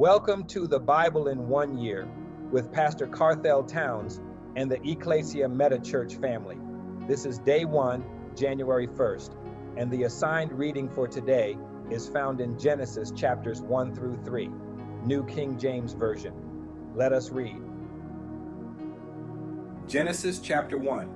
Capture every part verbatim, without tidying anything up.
Welcome to the Bible in One Year with Pastor Carthel Towns and the Ecclesia Meta Church family. This is day one, January first, and the assigned reading for today is found in Genesis chapters one through three, New King James Version. Let us read. Genesis chapter one.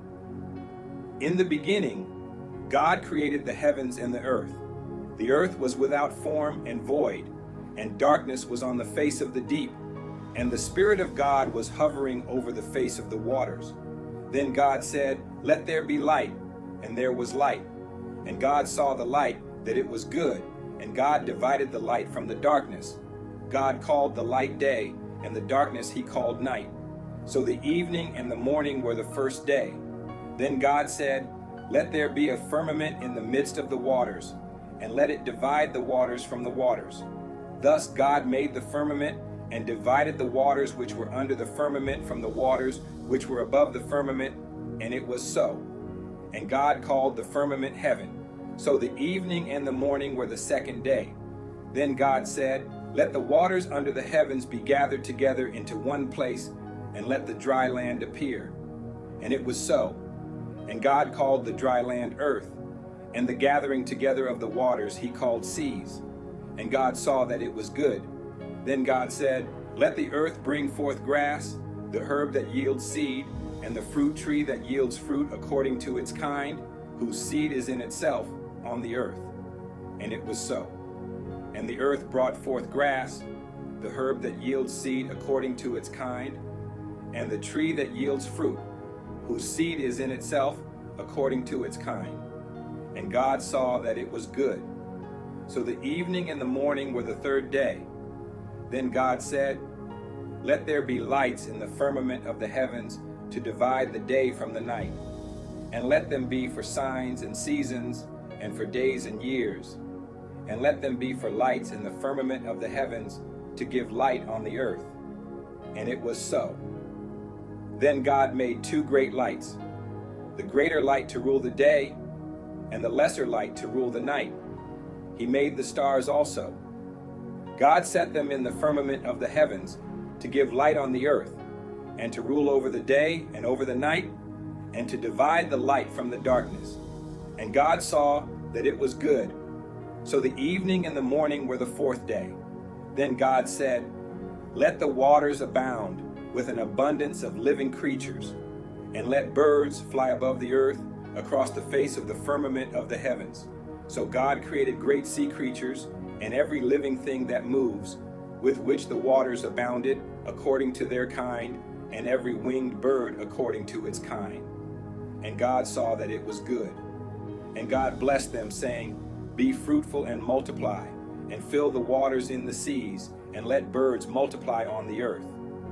In the beginning, God created the heavens and the earth. The earth was without form and void, and darkness was on the face of the deep, and the Spirit of God was hovering over the face of the waters. Then God said, "Let there be light," and there was light. And God saw the light, that it was good, and God divided the light from the darkness. God called the light day, and the darkness he called night. So the evening and the morning were the first day. Then God said, "Let there be a firmament in the midst of the waters, and let it divide the waters from the waters." Thus God made the firmament, and divided the waters which were under the firmament from the waters which were above the firmament, and it was so. And God called the firmament heaven. So the evening and the morning were the second day. Then God said, "Let the waters under the heavens be gathered together into one place, and let the dry land appear." And it was so. And God called the dry land earth, and the gathering together of the waters he called seas. And God saw that it was good. Then God said, "Let the earth bring forth grass, the herb that yields seed, and the fruit tree that yields fruit according to its kind, whose seed is in itself on the earth." And it was so. And the earth brought forth grass, the herb that yields seed according to its kind, and the tree that yields fruit, whose seed is in itself according to its kind. And God saw that it was good. So the evening and the morning were the third day. Then God said, "Let there be lights in the firmament of the heavens to divide the day from the night, and let them be for signs and seasons, and for days and years, and let them be for lights in the firmament of the heavens to give light on the earth." And it was so. Then God made two great lights, the greater light to rule the day, and the lesser light to rule the night. He made the stars also. God set them in the firmament of the heavens to give light on the earth, and to rule over the day and over the night, and to divide the light from the darkness. And God saw that it was good. So the evening and the morning were the fourth day. Then God said, "Let the waters abound with an abundance of living creatures, and let birds fly above the earth across the face of the firmament of the heavens." So God created great sea creatures and every living thing that moves, with which the waters abounded according to their kind, and every winged bird according to its kind. And God saw that it was good. And God blessed them, saying, "Be fruitful and multiply, and fill the waters in the seas, and let birds multiply on the earth."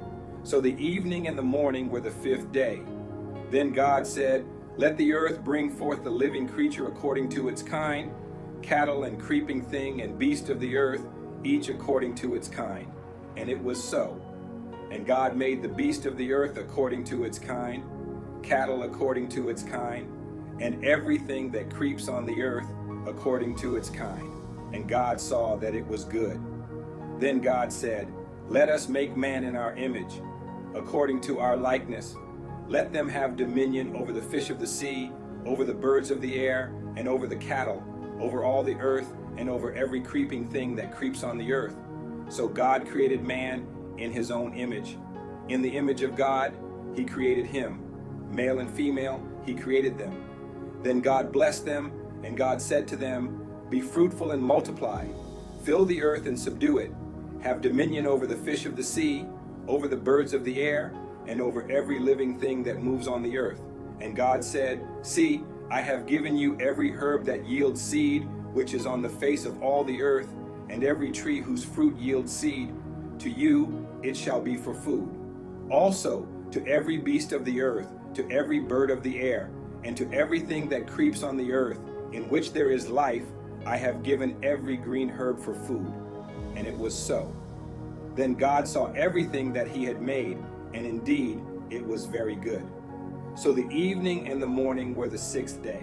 So the evening and the morning were the fifth day. Then God said, "Let the earth bring forth the living creature according to its kind, cattle and creeping thing and beast of the earth, each according to its kind." And it was so. And God made the beast of the earth according to its kind, cattle according to its kind, and everything that creeps on the earth according to its kind. And God saw that it was good. Then God said, "Let us make man in our image, according to our likeness. Let them have dominion over the fish of the sea, over the birds of the air, and over the cattle, over all the earth, and over every creeping thing that creeps on the earth." So God created man in his own image. In the image of God, he created him. Male and female, he created them. Then God blessed them, and God said to them, "Be fruitful and multiply. Fill the earth and subdue it. Have dominion over the fish of the sea, over the birds of the air, and over every living thing that moves on the earth." And God said, "See, I have given you every herb that yields seed, which is on the face of all the earth, and every tree whose fruit yields seed. To you it shall be for food. Also to every beast of the earth, to every bird of the air, and to everything that creeps on the earth, in which there is life, I have given every green herb for food." And it was so. Then God saw everything that he had made, and indeed it was very good. So the evening and the morning were the sixth day.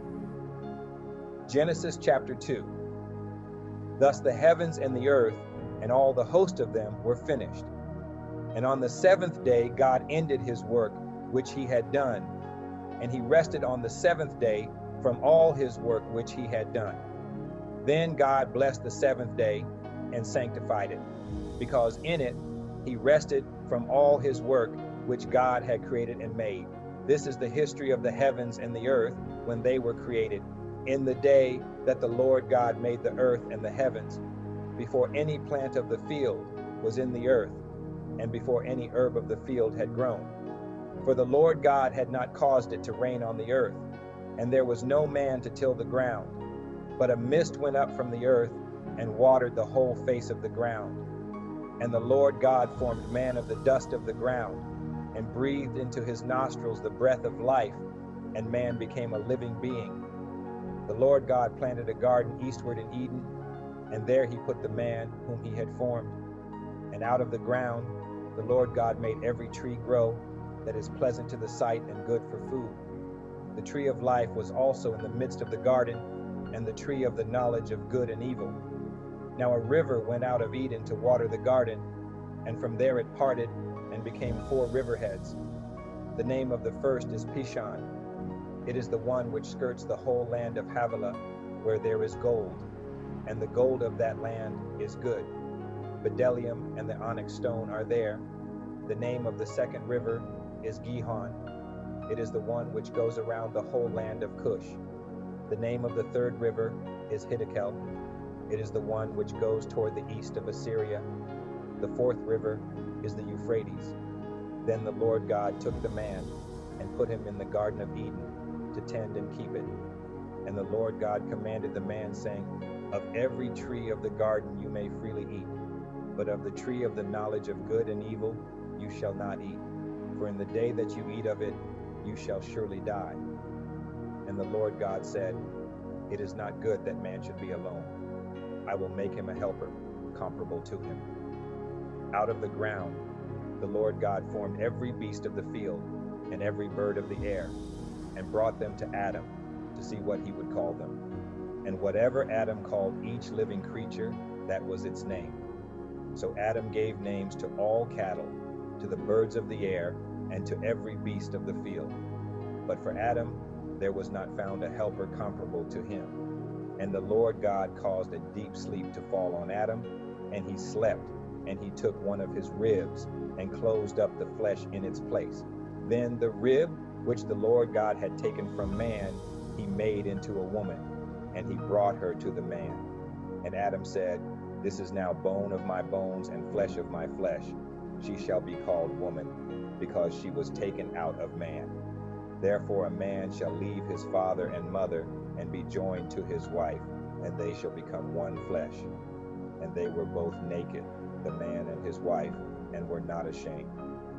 Genesis chapter two. Thus the heavens and the earth and all the host of them were finished. And on the seventh day God ended his work which he had done, and he rested on the seventh day from all his work which he had done. Then God blessed the seventh day and sanctified it, because in it he rested from all his work which God had created and made. This is the history of the heavens and the earth when they were created, in the day that the Lord God made the earth and the heavens, before any plant of the field was in the earth, and before any herb of the field had grown. For the Lord God had not caused it to rain on the earth, and there was no man to till the ground. But a mist went up from the earth and watered the whole face of the ground. And the Lord God formed man of the dust of the ground, and breathed into his nostrils the breath of life, and man became a living being. The Lord God planted a garden eastward in Eden, and there he put the man whom he had formed. And out of the ground the Lord God made every tree grow that is pleasant to the sight and good for food. The tree of life was also in the midst of the garden, and the tree of the knowledge of good and evil. Now a river went out of Eden to water the garden, and from there it parted and became four riverheads. The name of the first is Pishon. It is the one which skirts the whole land of Havilah, where there is gold, and the gold of that land is good. Bdellium and the onyx stone are there. The name of the second river is Gihon. It is the one which goes around the whole land of Cush. The name of the third river is Hiddekel. It is the one which goes toward the east of Assyria. The fourth river is the Euphrates. Then the Lord God took the man and put him in the Garden of Eden to tend and keep it. And the Lord God commanded the man, saying, Of every tree of the garden you may freely eat, but of the tree of the knowledge of good and evil you shall not eat. For in the day that you eat of it, you shall surely die. And the Lord God said, It is not good that man should be alone. I will make him a helper comparable to him. Out of the ground the Lord God formed every beast of the field and every bird of the air, and brought them to Adam to see what he would call them. And whatever Adam called each living creature, that was its name. So Adam gave names to all cattle, to the birds of the air, and to every beast of the field. But for Adam there was not found a helper comparable to him. And the Lord God caused a deep sleep to fall on Adam, and he slept, and he took one of his ribs and closed up the flesh in its place. Then the rib which the Lord God had taken from man he made into a woman, and he brought her to the man. And Adam said, This is now bone of my bones and flesh of my flesh. She shall be called woman, because she was taken out of man. Therefore a man shall leave his father and mother and be joined to his wife, and they shall become one flesh. And they were both naked, the man and his wife, and were not ashamed.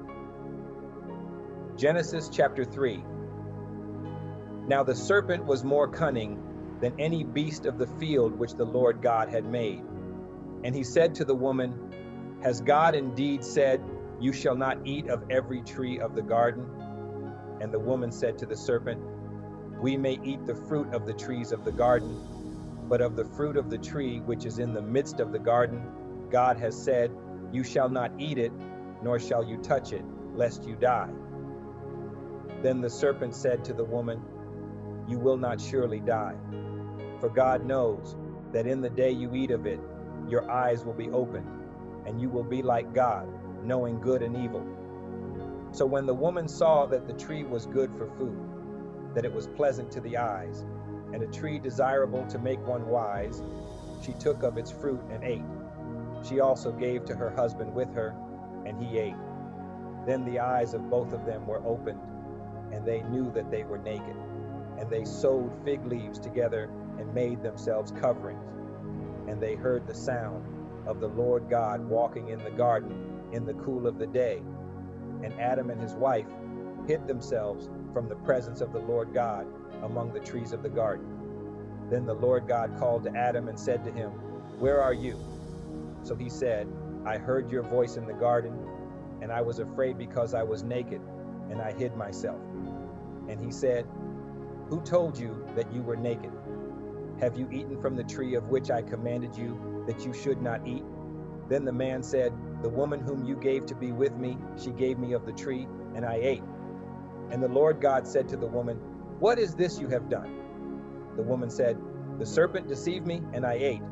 Genesis chapter three. Now the serpent was more cunning than any beast of the field which the Lord God had made. And he said to the woman, Has God indeed said, You shall not eat of every tree of the garden? And the woman said to the serpent, We may eat the fruit of the trees of the garden, but of the fruit of the tree which is in the midst of the garden, God has said, You shall not eat it, nor shall you touch it, lest you die. Then the serpent said to the woman, You will not surely die, for God knows that in the day you eat of it, your eyes will be opened, and you will be like God, knowing good and evil. So when the woman saw that the tree was good for food, that it was pleasant to the eyes, and a tree desirable to make one wise, she took of its fruit and ate. She also gave to her husband with her, and he ate. Then the eyes of both of them were opened, and they knew that they were naked. And they sewed fig leaves together and made themselves coverings. And they heard the sound of the Lord God walking in the garden in the cool of the day. And Adam and his wife hid themselves from the presence of the Lord God among the trees of the garden. Then the Lord God called to Adam and said to him, Where are you? So he said, I heard your voice in the garden, and I was afraid because I was naked, and I hid myself. And he said, Who told you that you were naked? Have you eaten from the tree of which I commanded you that you should not eat? Then the man said, "The woman whom you gave to be with me, she gave me of the tree, and I ate." And the Lord God said to the woman, "What is this you have done?" The woman said, "The serpent deceived me, and I ate."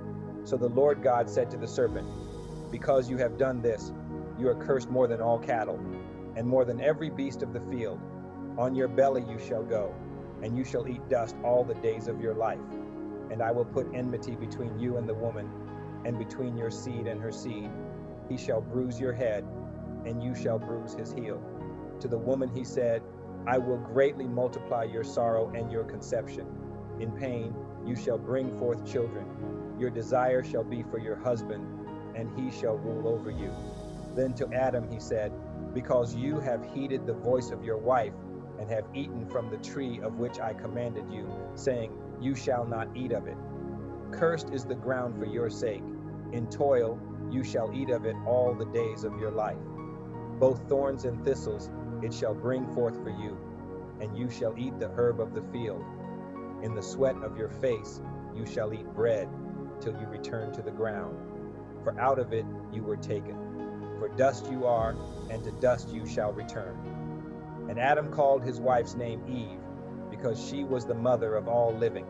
So the Lord God said to the serpent, "Because you have done this, you are cursed more than all cattle, and more than every beast of the field. On your belly you shall go, and you shall eat dust all the days of your life. And I will put enmity between you and the woman, and between your seed and her seed. He shall bruise your head, and you shall bruise his heel." To the woman he said, "I will greatly multiply your sorrow and your conception. In pain you shall bring forth children. Your desire shall be for your husband, and he shall rule over you." Then to Adam he said, "Because you have heeded the voice of your wife, and have eaten from the tree of which I commanded you, saying, 'You shall not eat of it.' Cursed is the ground for your sake. In toil you shall eat of it all the days of your life. Both thorns and thistles it shall bring forth for you, and you shall eat the herb of the field. In the sweat of your face you shall eat bread, till you return to the ground. For out of it you were taken. For dust you are, and to dust you shall return." And Adam called his wife's name Eve, because she was the mother of all living.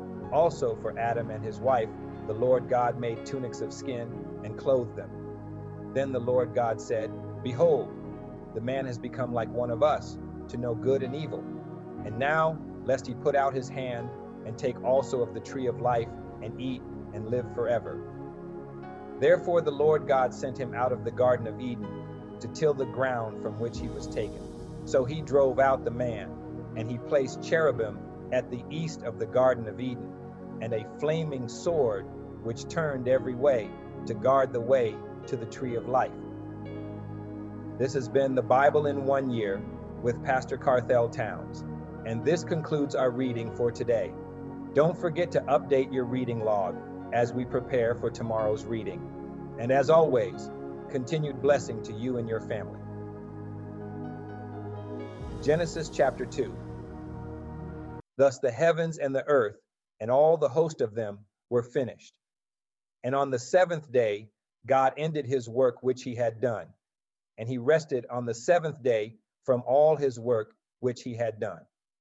Also for Adam and his wife, the Lord God made tunics of skin and clothed them. Then the Lord God said, "Behold, the man has become like one of us, to know good and evil. And now, lest he put out his hand and take also of the tree of life and eat and live forever." Therefore the Lord God sent him out of the Garden of Eden to till the ground from which he was taken. So he drove out the man, and he placed cherubim at the east of the Garden of Eden, and a flaming sword which turned every way to guard the way to the tree of life. This has been the Bible in one year with Pastor Carthel Towns, and this concludes our reading for today. Don't forget to update your reading log as we prepare for tomorrow's reading. And as always, continued blessing to you and your family. Genesis chapter two. Thus the heavens and the earth and all the host of them were finished. And on the seventh day, God ended his work which he had done, and he rested on the seventh day from all his work which he had done.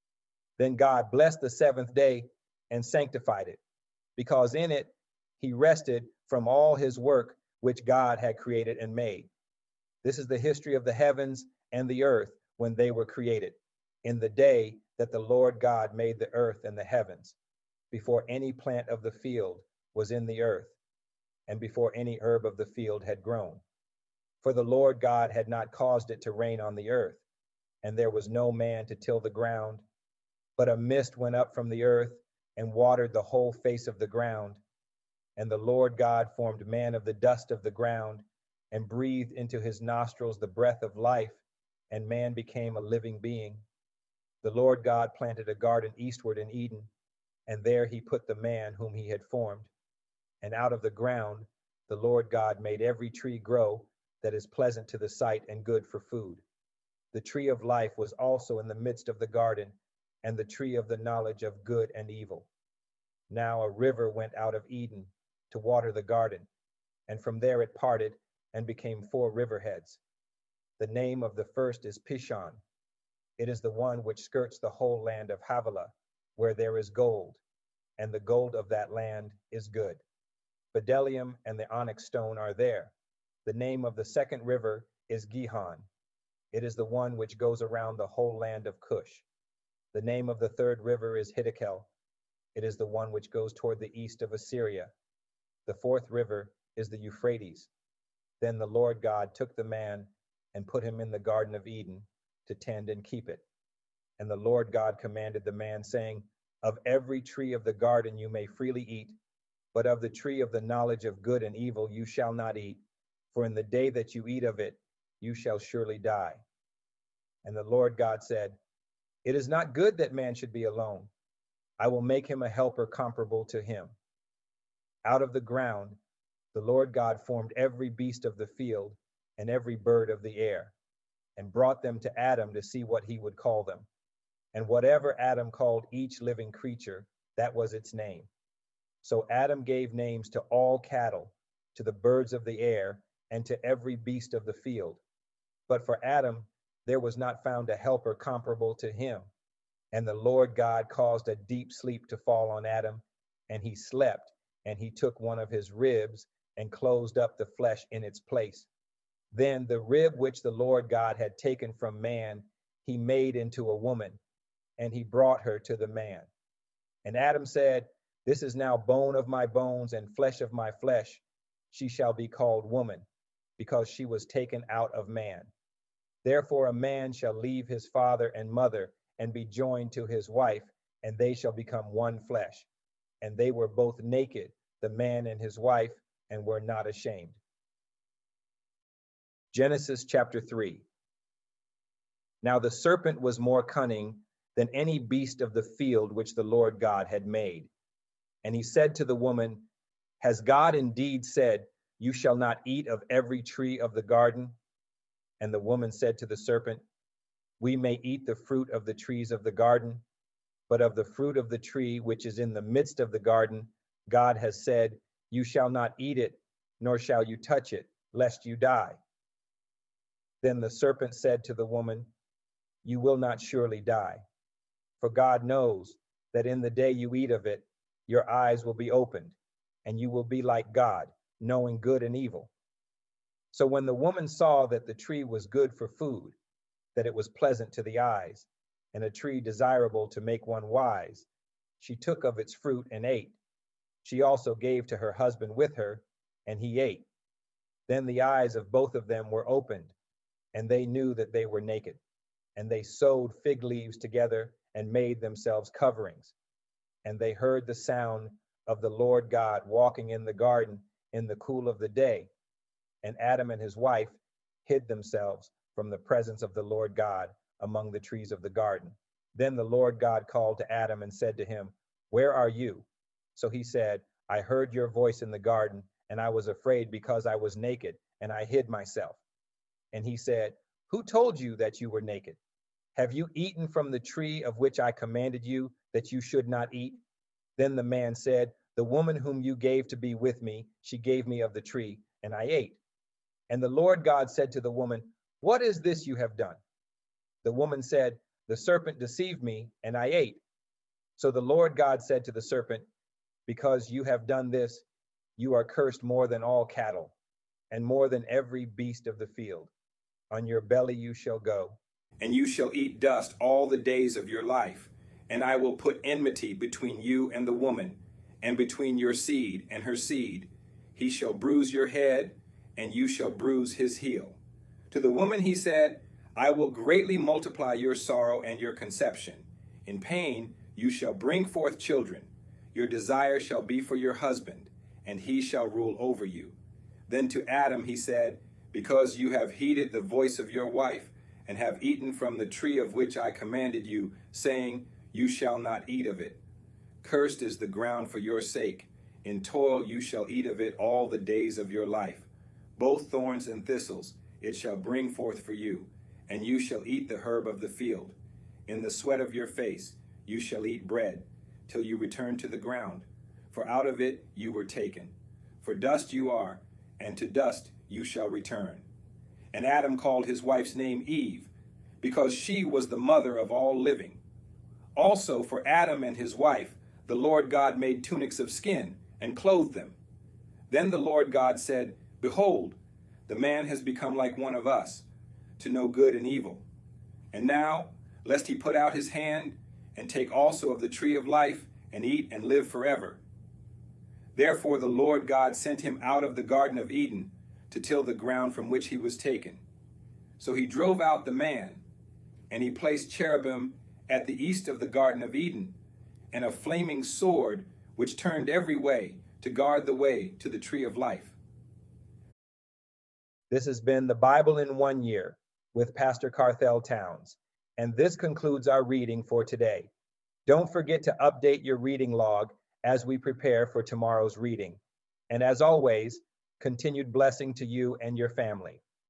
Then God blessed the seventh day and sanctified it, because in it he rested from all his work which God had created and made. This is the history of the heavens and the earth when they were created, in the day that the Lord God made the earth and the heavens, before any plant of the field was in the earth, and before any herb of the field had grown. For the Lord God had not caused it to rain on the earth, and there was no man to till the ground. But a mist went up from the earth and watered the whole face of the ground. And the Lord God formed man of the dust of the ground, and breathed into his nostrils the breath of life, and man became a living being. The Lord God planted a garden eastward in Eden, and there he put the man whom he had formed. And out of the ground the Lord God made every tree grow that is pleasant to the sight and good for food. The tree of life was also in the midst of the garden, and the tree of the knowledge of good and evil. Now a river went out of Eden to water the garden, and from there it parted and became four riverheads. The name of the first is Pishon. It is the one which skirts the whole land of Havilah, where there is gold, and the gold of that land is good. Bdellium and the onyx stone are there. The name of the second river is Gihon. It is the one which goes around the whole land of Cush. The name of the third river is Hiddekel. It is the one which goes toward the east of Assyria. The fourth river is the Euphrates. Then the Lord God took the man and put him in the Garden of Eden to tend and keep it. And the Lord God commanded the man, saying, "Of every tree of the garden you may freely eat, but of the tree of the knowledge of good and evil you shall not eat, for in the day that you eat of it, you shall surely die." And the Lord God said, "It is not good that man should be alone. I will make him a helper comparable to him." Out of the ground, the Lord God formed every beast of the field and every bird of the air, and brought them to Adam to see what he would call them. And whatever Adam called each living creature, that was its name. So Adam gave names to all cattle to the birds of the air, and to every beast of the field. But for Adam, there was not found a helper comparable to him. And the Lord God caused a deep sleep to fall on Adam, and he slept, and he took one of his ribs and closed up the flesh in its place. Then the rib which the Lord God had taken from man, he made into a woman, and he brought her to the man. And Adam said, "This is now bone of my bones and flesh of my flesh. She shall be called woman, because she was taken out of man. Therefore a man shall leave his father and mother and be joined to his wife, and they shall become one flesh. And they were both naked, the man and his wife, and were not ashamed." Genesis chapter three. Now the serpent was more cunning than any beast of the field which the Lord God had made. And he said to the woman, "Has God indeed said, 'You shall not eat of every tree of the garden'?" And the woman said to the serpent, "We may eat the fruit of the trees of the garden, but of the fruit of the tree which is in the midst of the garden, God has said, 'You shall not eat it, nor shall you touch it, lest you die.' Then the serpent said to the woman, "You will not surely die, for God knows that in the day you eat of it, your eyes will be opened, and you will be like God, knowing good and evil." So when the woman saw that the tree was good for food, that it was pleasant to the eyes, and a tree desirable to make one wise, she took of its fruit and ate. She also gave to her husband with her, and he ate. Then the eyes of both of them were opened, and they knew that they were naked. And they sewed fig leaves together and made themselves coverings. And they heard the sound of the Lord God walking in the garden in the cool of the day. And Adam and his wife hid themselves from the presence of the Lord God among the trees of the garden. Then the Lord God called to Adam and said to him, "Where are you?" So he said, "I heard your voice in the garden, and I was afraid because I was naked, and I hid myself." And he said, "Who told you that you were naked? Have you eaten from the tree of which I commanded you that you should not eat?" Then the man said, "The woman whom you gave to be with me, she gave me of the tree, and I ate." And the Lord God said to the woman, "What is this you have done?" The woman said, "The serpent deceived me, and I ate." So the Lord God said to the serpent, "Because you have done this, you are cursed more than all cattle, and more than every beast of the field. On your belly you shall go, And you shall eat dust all the days of your life. And I will put enmity between you and the woman, and between your seed and her seed. He shall bruise your head, and you shall bruise his heel." To the woman he said, "I will greatly multiply your sorrow and your conception. In pain you shall bring forth children. Your desire shall be for your husband, and he shall rule over you." Then to Adam he said, "Because you have heeded the voice of your wife, and have eaten from the tree of which I commanded you, saying, 'You shall not eat of it.' Cursed is the ground for your sake. In toil you shall eat of it all the days of your life. Both thorns and thistles it shall bring forth for you, and you shall eat the herb of the field. In the sweat of your face you shall eat bread, till you return to the ground. For out of it you were taken. For dust you are, and to dust you shall return." And Adam called his wife's name Eve, because she was the mother of all living. Also for Adam and his wife, the Lord God made tunics of skin and clothed them. Then the Lord God said, "Behold, the man has become like one of us, to know good and evil. And now, lest he put out his hand and take also of the tree of life and eat and live forever." Therefore the Lord God sent him out of the Garden of Eden to till the ground from which he was taken. So he drove out the man, and he placed cherubim at the east of the Garden of Eden, and a flaming sword which turned every way to guard the way to the tree of life. This has been the Bible in one year with Pastor Carthel Towns, and this concludes our reading for today. Don't forget to update your reading log as we prepare for tomorrow's reading. And as always, continued blessing to you and your family.